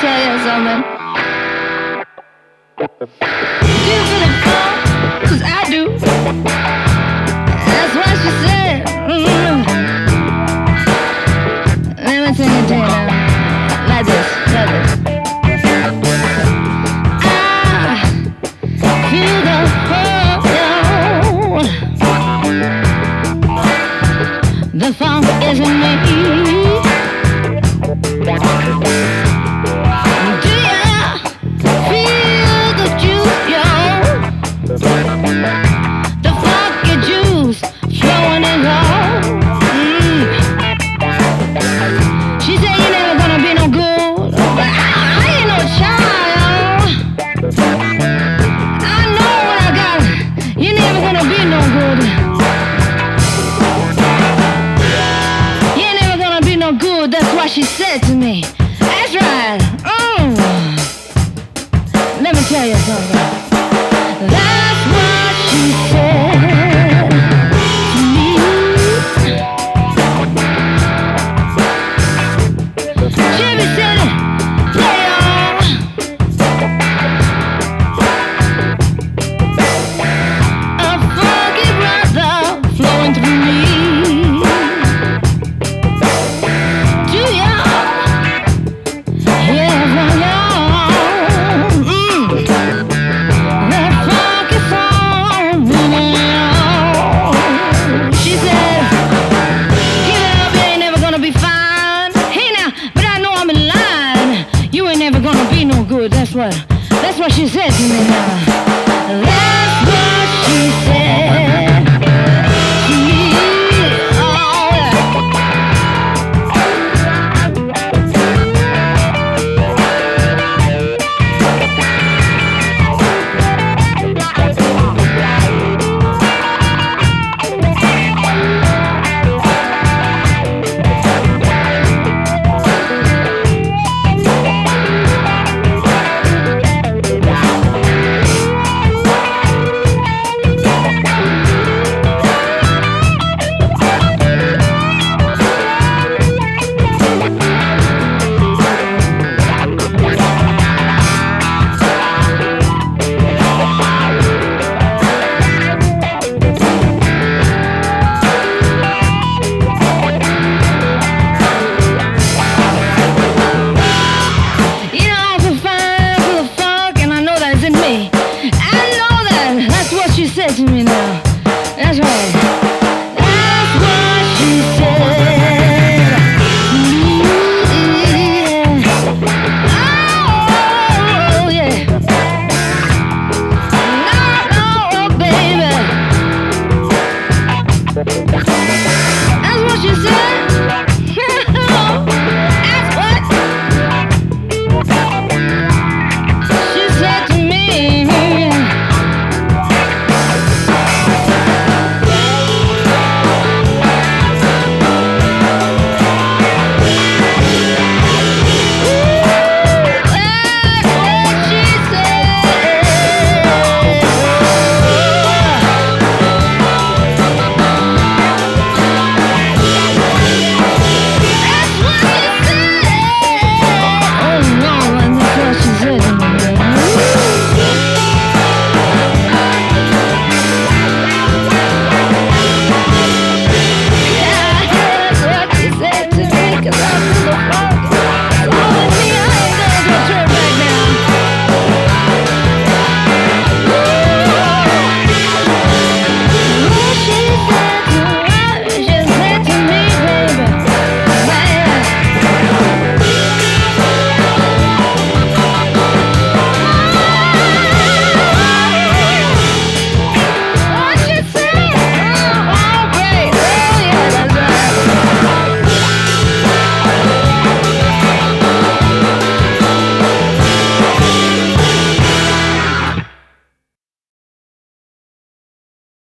tell you something. Do you feel the funk? 'Cause I do. That's what she said. Let me sing it to you now. Like this, like this. I feel the funk, yo. The funk is in me. Do ya feel the juice, yo? The funky juice flowing in love. She said you're never gonna be no good, but I ain't no child. I know what I got. You're never gonna be no good. You're never gonna be no good. That's what she said to me. That's right. Let me tell you something. That's what she said to me. Jimmy said it. Play on. A funky brother flowing through me. Do y'all hear from y'all? That funky song ringing out. She said, "Get up, you ain't never gonna be fine." Hey now, but I know I'm in line. You ain't never gonna be no good. That's what she said to me now. That's what she said.